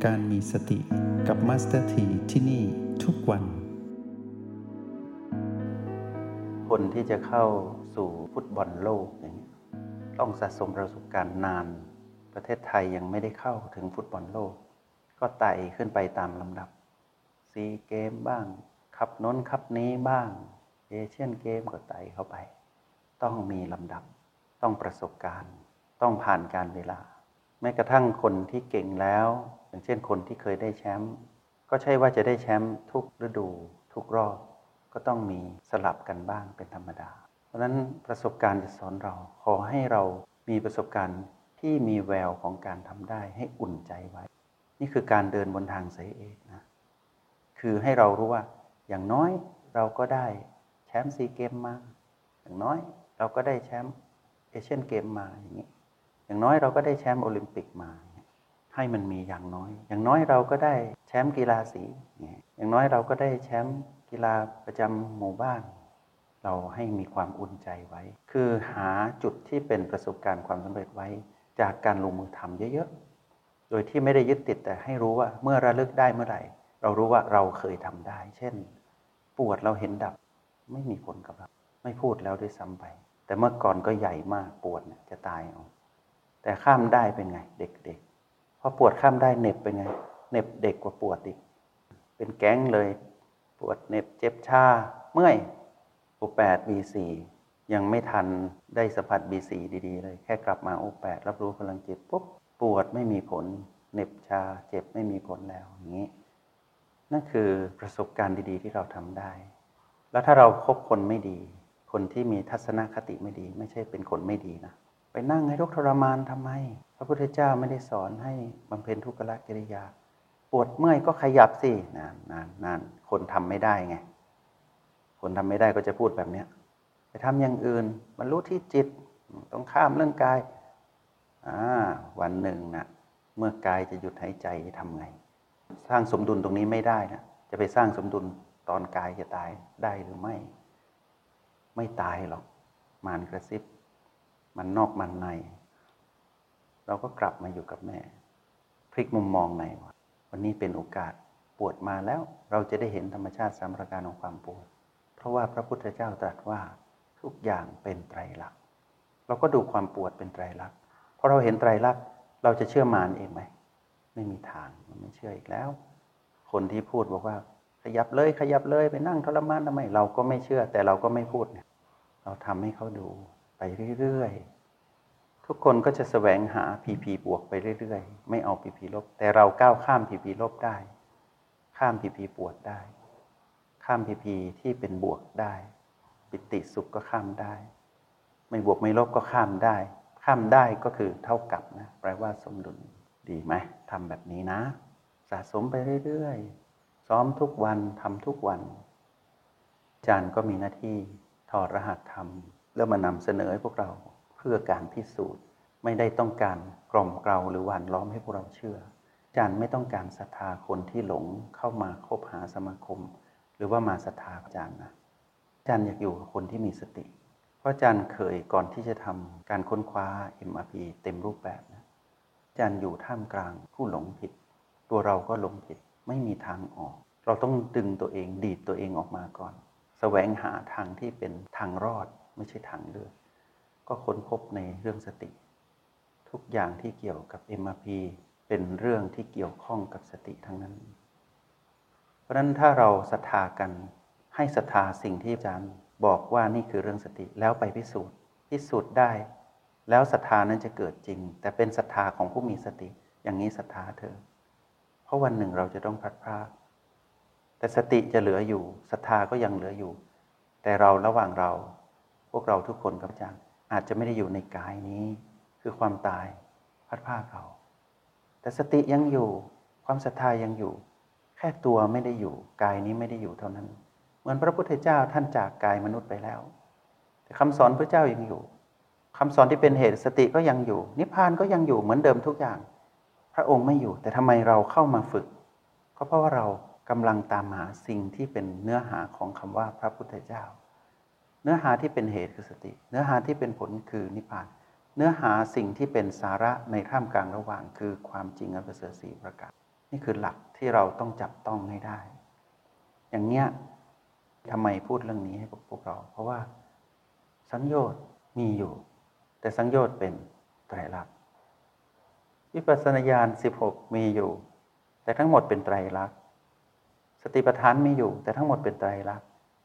การมีสติกับมาสเตอร์ทีที่นี่ทุกวันคนที่จะเข้าสู่ฟุตบอลโลกอย่างนี้ต้องสะสมประสบการณ์นานประเทศไทยยังไม่ได้เข้าถึงฟุตบอลโลกก็ไต่ขึ้นไปตามลำดับซีเกมบ้างคัพโน้นคัพนี้บ้างเอเชียนเกมก็ไต่เข้าไปต้องมีลำดับต้องประสบการณ์ต้องผ่านการเวลาแม้กระทั่งคนที่เก่งแล้วอย่างเช่นคนที่เคยได้แชมป์ก็ใช่ว่าจะได้แชมป์ทุกฤดูทุกรอบก็ต้องมีสลับกันบ้างเป็นธรรมดาเพราะฉะนั้นประสบการณ์จะสอนเราขอให้เรามีประสบการณ์ที่มีแววของการทำได้ให้อุ่นใจไว้นี่คือการเดินบนทางสายเอกนะคือให้เรารู้ว่าอย่างน้อยเราก็ได้แชมป์ซีเกมมาอย่างน้อยเราก็ได้แชมป์เอเชียนเกมมาอย่างนี้อย่างน้อยเราก็ได้แชมป์โอลิมปิกมาให้มันมีอย่างน้อยเราก็ได้แชมป์กีฬาสีอย่างน้อยเราก็ได้แชมป์กีฬาประจำหมู่บ้านเราให้มีความอุ่นใจไว้คือหาจุดที่เป็นประสบการณ์ความสำเร็จไว้จากการลงมือทำเยอะๆโดยที่ไม่ได้ยึดติดแต่ให้รู้ว่าเมื่อระลึกได้เมื่อไหร่เรารู้ว่าเราเคยทำได้เช่นปวดเราเห็นดับไม่มีผลกับเราไม่พูดแล้วด้วยซ้ำไปแต่เมื่อก่อนก็ใหญ่มากปวดเนี่ยจะตายเอาแต่ข้ามได้เป็นไงเด็กๆพอปวดข้ามได้เหน็บเป็นไงเหน็บเด็กกว่าปวดอีกเป็นแก๊งเลยปวดเหน็บเจ็บชาเมื่อยO8 B4 ยังไม่ทันได้สัมผัส B4 ดีๆเลยแค่กลับมาO8รับรู้พลังจิตปุ๊บปวดไม่มีผลเหน็บชาเจ็บไม่มีผลแล้วอย่างนี้นั่นคือประสบการณ์ดีๆที่เราทำได้แล้วถ้าเราคบคนไม่ดีคนที่มีทัศนคติไม่ดีไม่ใช่เป็นคนไม่ดีนะไปนั่งให้ทุกข์ทรมานทำไมพระพุทธเจ้าไม่ได้สอนให้บำเพ็ญทุกขกิริยาปวดเมื่อยก็ขยับสินานคนทำไม่ได้ไงคนทำไม่ได้ก็จะพูดแบบนี้ไปทำอย่างอื่นบรรลุที่จิตต้องข้ามเรื่องกายวันหนึ่งนะเมื่อกายจะหยุดหายใจทำไงสร้างสมดุลตรงนี้ไม่ได้นะจะไปสร้างสมดุลตอนกายจะตายได้หรือไม่ตายหรอกมารกระซิบมันนอกมันในเราก็กลับมาอยู่กับแม่พลิกมุมมองใหม่ว่าวันนี้เป็นโอกาสปวดมาแล้วเราจะได้เห็นธรรมชาติ3ประการของความปวดเพราะว่าพระพุทธเจ้าตรัสว่าทุกอย่างเป็นไตรลักษณ์เราก็ดูความปวดเป็นไตรลักษณ์พอเราเห็นไตรลักษณ์เราจะเชื่อมารเองไหมไม่มีทางมันไม่เชื่ออีกแล้วคนที่พูดบอกว่าขยับเลยไปนั่งทรมานทำไมเราก็ไม่เชื่อแต่เราก็ไม่พูดเนี่ยเราทำให้เขาดูไปเรื่อยๆทุกคนก็จะแสวงหา PP บวกไปเรื่อยๆไม่เอา PP ลบแต่เราก้าวข้าม PP ลบได้ข้าม PP ปวดได้ข้าม PP ที่เป็นบวกได้ปิติสุขก็ข้ามได้ไม่บวกไม่ลบก็ข้ามได้ก็คือเท่ากับนะแปลว่าสมดุลดีไหมทำแบบนี้นะสะสมไปเรื่อยๆซ้อมทุกวันทำทุกวันอาจารย์ก็มีหน้าที่ถอดรหัสธรรมแล้วมานำเสนอให้พวกเราเพื่อการพิสูจน์ไม่ได้ต้องการกล่อมเกลาหรือหว่านล้อมให้พวกเราเชื่ออาจารย์ไม่ต้องการศรัทธาคนที่หลงเข้ามาคบหาสมาคมหรือว่ามาศรัทธาอาจารย์นะอาจารย์อยากอยู่กับคนที่มีสติเพราะอาจารย์เคยก่อนที่จะทำการค้นคว้า MRP เต็มรูปแบบนะอาจารย์อยู่ท่ามกลางผู้หลงผิดตัวเราก็หลงผิดไม่มีทางออกเราต้องดึงตัวเองดีดตัวเองออกมาก่อนแสวงหาทางที่เป็นทางรอดไม่ใช่ทางเลือกก็ค้นพบในเรื่องสติทุกอย่างที่เกี่ยวกับ MRP เป็นเรื่องที่เกี่ยวข้องกับสติทั้งนั้นเพราะฉะนั้นถ้าเราศรัทธากันให้ศรัทธาสิ่งที่อาจารย์บอกว่านี่คือเรื่องสติแล้วไปพิสูจน์ได้แล้วศรัทธานั้นจะเกิดจริงแต่เป็นศรัทธาของผู้มีสติอย่างนี้ศรัทธาเธอเพราะวันหนึ่งเราจะต้องพลัดพรากแต่สติจะเหลืออยู่ศรัทธาก็ยังเหลืออยู่แต่เราระหว่างเราพวกเราทุกคนกับอาจารย์อาจจะไม่ได้อยู่ในกายนี้คือความตายพลัดพรากเราแต่สติยังอยู่ความศรัทธายังอยู่แค่ตัวไม่ได้อยู่กายนี้ไม่ได้อยู่เท่านั้นเหมือนพระพุทธเจ้าท่านจากกายมนุษย์ไปแล้วแต่คำสอนพระเจ้ายังอยู่คำสอนที่เป็นเหตุสติก็ยังอยู่นิพพานก็ยังอยู่เหมือนเดิมทุกอย่างพระองค์ไม่อยู่แต่ทำไมเราเข้ามาฝึกก็เพราะว่าเรากำลังตามหาสิ่งที่เป็นเนื้อหาของคำว่าพระพุทธเจ้าเนื้อหาที่เป็นเหตุคือสติเนื้อหาที่เป็นผลคือนิพพานเนื้อหาสิ่งที่เป็นสาระในท่ามกลางระหว่างคือความจริงอันประเสริฐ4ประการนี่คือหลักที่เราต้องจับต้องให้ได้อย่างเนี้ยทำไมพูดเรื่องนี้ให้กับพวกเราเพราะว่าสังโยชน์มีอยู่แต่สังโยชน์เป็นไตรลักษณ์วิปัสสนาญาณ16มีอยู่แต่ทั้งหมดเป็นไตรลักษณ์สติปัฏฐานมีอยู่แต่ทั้งหมดเป็นไตรลักษณ์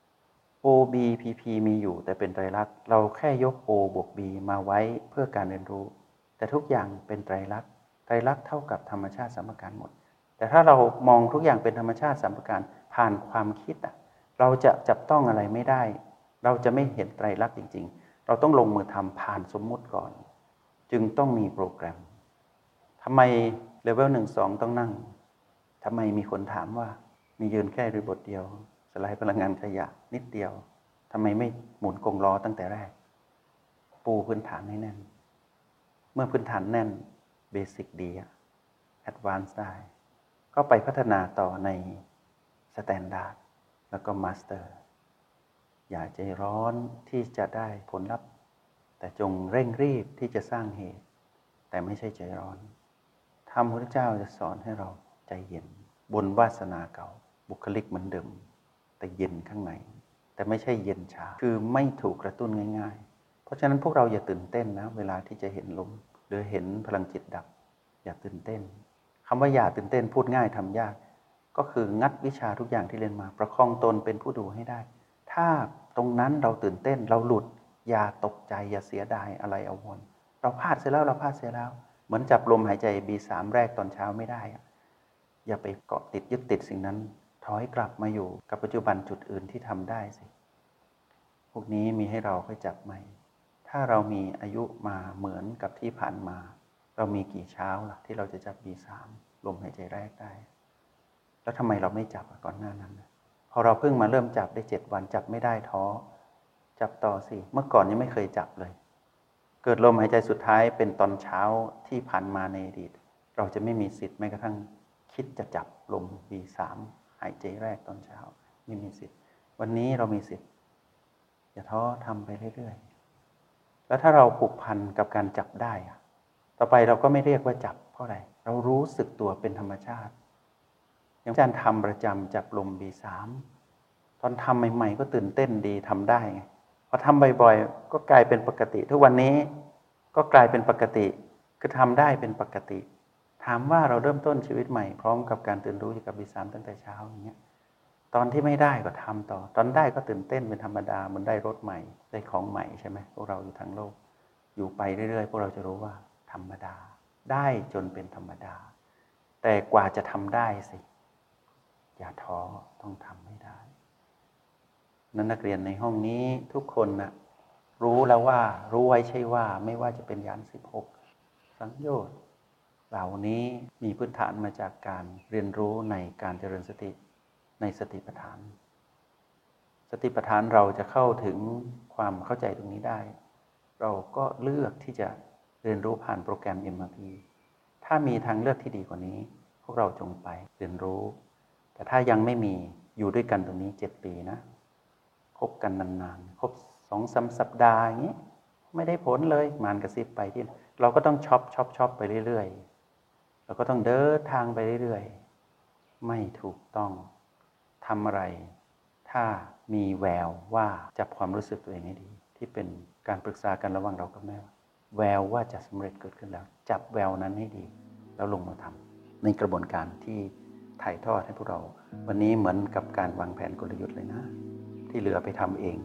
OBPP มีอยู่แต่เป็นไตรลักษณ์เราแค่ยก O บวก B มาไว้เพื่อการเรียนรู้แต่ทุกอย่างเป็นไตรลักษณ์ไตรลักษณ์เท่ากับธรรมชาติสัมปการหมดแต่ถ้าเรามองทุกอย่างเป็นธรรมชาติสัมปการผ่านความคิดเราจะจับต้องอะไรไม่ได้เราจะไม่เห็นไตรลักษณ์จริงๆเราต้องลงมือทำผ่านสมมุติก่อนจึงต้องมีโปรแกรมทำไมเลเวล 1-2 ต้องนั่งทำไมมีคนถามว่ามียืนแค่รีบทเดียวสไลด์พลังงานขยะนิดเดียวทำไมไม่หมุนกงล้อตั้งแต่แรกปูพื้นฐานให้แน่นเมื่อพื้นฐานแน่นเบสิกดีแอดวานซ์ได้ก็ไปพัฒนาต่อในสแตนดาร์ดแล้วก็มาสเตอร์อย่าใจร้อนที่จะได้ผลลัพธ์แต่จงเร่งรีบที่จะสร้างเหตุแต่ไม่ใช่ใจร้อนธรรมพระพุทธเจ้าจะสอนให้เราใจเย็นบนวาสนาเก่าบุคลิกเหมือนเดิมแต่เย็นข้างในแต่ไม่ใช่เย็นชาคือไม่ถูกกระตุ้นง่ายๆเพราะฉะนั้นพวกเราอย่าตื่นเต้นนะเวลาที่จะเห็นลมหรือเห็นพลังจิตดับอย่าตื่นเต้นคำว่าอย่าตื่นเต้นพูดง่ายทำยากก็คืองัดวิชาทุกอย่างที่เรียนมาประคองตนเป็นผู้ดูให้ได้ถ้าตรงนั้นเราตื่นเต้นเราหลุดอย่าตกใจอย่าเสียดายอะไรอาวรณ์เราพลาดเสียแล้วเราพลาดเสียแล้วเหมือนจับลมหายใจ B3 แรกตอนเช้าไม่ได้อย่าไปเกาะติดยึดติดสิ่งนั้นถอยกลับมาอยู่กับปัจจุบันจุดอื่นที่ทำได้สิพวกนี้มีให้เราค่อยจับใหม่ถ้าเรามีอายุมาเหมือนกับที่ผ่านมาเรามีกี่เช้าล่ะที่เราจะจับ B3 ลมหายใจแรกได้แล้วทำไมเราไม่จับก่อนหน้านั้นพอเราเพิ่งมาเริ่มจับได้7 วันจับไม่ได้ท้อจับต่อสิเมื่อก่อนยังไม่เคยจับเลยเกิดลมหายใจสุดท้ายเป็นตอนเช้าที่ผ่านมาในอดีตเราจะไม่มีสิทธิ์แม้กระทั่งคิดจะจับลม B3 หายใจแรกตอนเช้าไม่มีสิทธิ์วันนี้เรามีสิทธิ์อย่าท้อทำไปเรื่อยๆแล้วถ้าเราผูกพันกับการจับได้ต่อไปเราก็ไม่เรียกว่าจับเพราะอะไรเรารู้สึกตัวเป็นธรรมชาติอย่างอาจารย์ทำประจำจับลม B3 ตอนทำใหม่ๆก็ตื่นเต้นดีทำได้ไงพอทำบ่อยๆก็กลายเป็นปกติทุกวันนี้ก็กลายเป็นปกติคือทำได้เป็นปกติถามว่าเราเริ่มต้นชีวิตใหม่พร้อมกับการตื่นรู้อยู่กับ B3 ตั้งแต่เช้าอย่างเงี้ยตอนที่ไม่ได้ก็ทำต่อตอนได้ก็ตื่นเต้นเป็นธรรมดาเหมือนได้รถใหม่ได้ของใหม่ใช่ไหมพวกเราอยู่ทั้งโลกอยู่ไปเรื่อยๆพวกเราจะรู้ว่าธรรมดาได้จนเป็นธรรมดาแต่กว่าจะทำได้สิอย่าท้อต้องทำให้ได้นั้นนักเรียนในห้องนี้ทุกคนรู้แล้วว่ารู้ไว้ใช่ว่าไม่ว่าจะเป็นญาณ16สังโยชน์เหล่านี้มีพื้นฐานมาจากการเรียนรู้ในการเจริญสติในสติปัฏฐานสติปัฏฐานเราจะเข้าถึงความเข้าใจตรงนี้ได้เราก็เลือกที่จะเรียนรู้ผ่านโปรแกรม MRP ถ้ามีทางเลือกที่ดีกว่านี้พวกเราจงไปเรียนรู้แต่ถ้ายังไม่มีอยู่ด้วยกันตรงนี้7 ปีนะคบกันนานๆคบ 2-3 สัปดาห์อย่างนี้ไม่ได้ผลเลยมานกระซิบไปที่เราก็ต้องช็อปไปเรื่อยๆเราก็ต้องเดินทางไปเรื่อยๆไม่ถูกต้องทำอะไรถ้ามีแววว่าจับความรู้สึกตัวเองให้ดีที่เป็นการปรึกษากันระหว่างเรากับแม่แววว่าจะสำเร็จเกิดขึ้นแล้วจับแววนั้นให้ดีแล้วลงมือทำในกระบวนการที่ถ่ายทอดให้พวกเราวันนี้เหมือนกับการวางแผนกลยุทธ์เลยนะที่เหลือไปทำเอง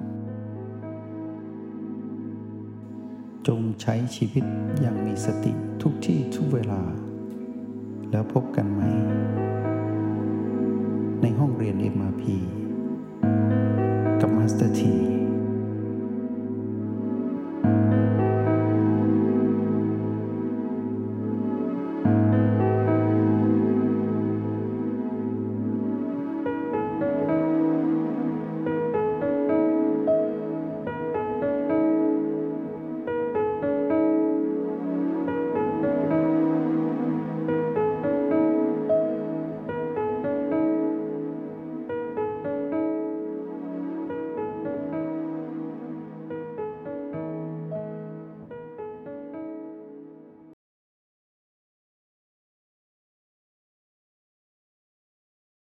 จงใช้ชีวิตอย่างมีสติทุกที่ทุกเวลาแล้วพบกันไหมในห้องเรียน MRP กับมาสเตอร์ที